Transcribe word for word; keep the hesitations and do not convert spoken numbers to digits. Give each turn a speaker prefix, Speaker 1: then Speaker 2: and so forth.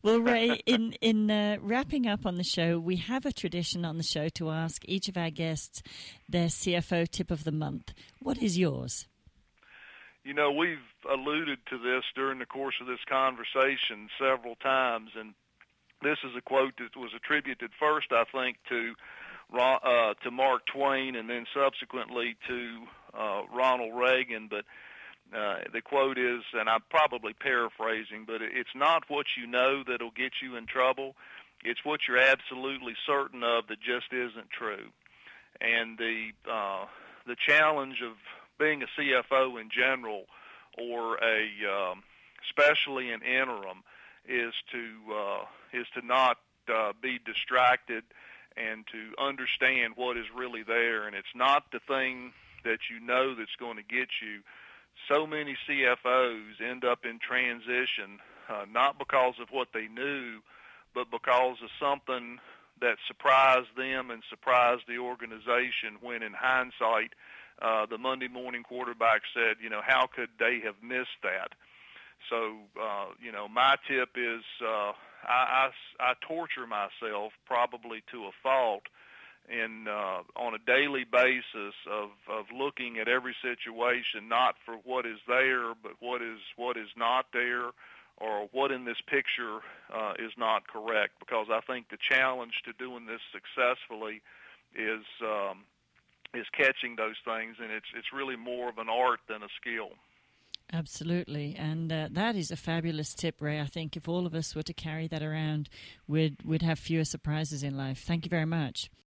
Speaker 1: Well, Ray, in in uh, wrapping up on the show, we have a tradition on the show to ask each of our guests their C F O tip of the month. What is yours?
Speaker 2: You know, we've alluded to this during the course of this conversation several times, and this is a quote that was attributed first, I think, to uh, to Mark Twain and then subsequently to uh, Ronald Reagan. But uh, the quote is, and I'm probably paraphrasing, but it's not what you know that'll get you in trouble. It's what you're absolutely certain of that just isn't true. And the uh, the challenge of being a C F O in general, or a um, especially an interim, is to uh, is to not uh, be distracted and to understand what is really there. And it's not the thing that you know that's going to get you. So many C F Os end up in transition, uh, not because of what they knew, but because of something that surprised them and surprised the organization, when in hindsight, uh, the Monday morning quarterback said, you know, how could they have missed that? So, uh, you know, my tip is uh, I, I, I torture myself probably to a fault in uh, on a daily basis of, of looking at every situation, not for what is there, but what is what is not there, or what in this picture uh, is not correct. Because I think the challenge to doing this successfully is um, is catching those things, and it's it's really more of an art than a skill.
Speaker 1: Absolutely, and uh, that is a fabulous tip, Ray. I think if all of us were to carry that around, we'd we'd have fewer surprises in life. Thank you very much.